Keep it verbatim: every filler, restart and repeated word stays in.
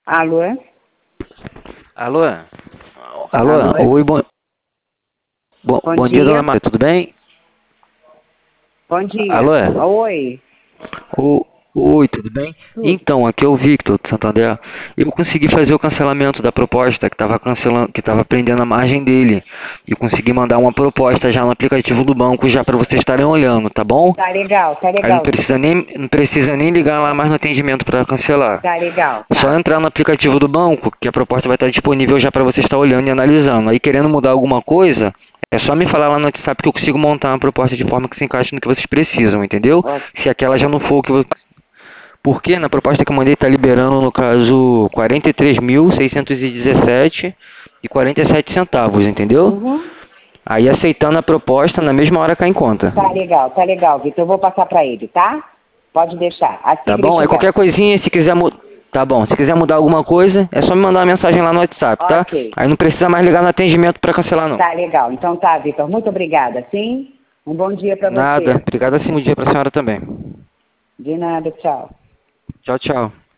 Alô? Alô? Alô? Alô? Oi, bom, bom, Bom bom dia, dia. dona Maria, tudo bem? Bom Alô? dia. Oi. O- Oi, tudo bem? Tudo. Então, aqui é o Victor, de Santander. Eu consegui fazer o cancelamento da proposta que estava cancelando, que estava prendendo a margem dele. E consegui mandar uma proposta já no aplicativo do banco, já para vocês estarem olhando, tá bom? Tá legal, tá Aí não legal. precisa nem, não precisa nem ligar lá mais no atendimento para cancelar. Tá legal, Só tá. entrar no aplicativo do banco, que a proposta vai estar disponível já para você estar olhando e analisando. Aí querendo mudar alguma coisa, é só me falar lá no WhatsApp que eu consigo montar uma proposta de forma que se encaixe no que vocês precisam, entendeu? Ó, Se aquela já não for o que você... Porque na proposta que eu mandei está liberando, no caso, quarenta e três mil seiscentos e dezessete e quarenta e sete centavos, entendeu? Uhum. Aí aceitando a proposta, na mesma hora cai em conta. Tá legal, tá legal, Vitor. Eu vou passar pra ele, tá? Pode deixar. Assim Tá que ele bom? Aí tiver. qualquer coisinha, se quiser mudar... Tá bom, se quiser mudar alguma coisa, é só me mandar uma mensagem lá no WhatsApp, tá? Ok. Aí não precisa mais ligar no atendimento para cancelar, não. Tá legal. Então tá, Vitor. Muito obrigada, sim? Um bom dia pra Nada. você. Obrigado, assim, um dia para a senhora também. De nada, tchau. Tchau, tchau.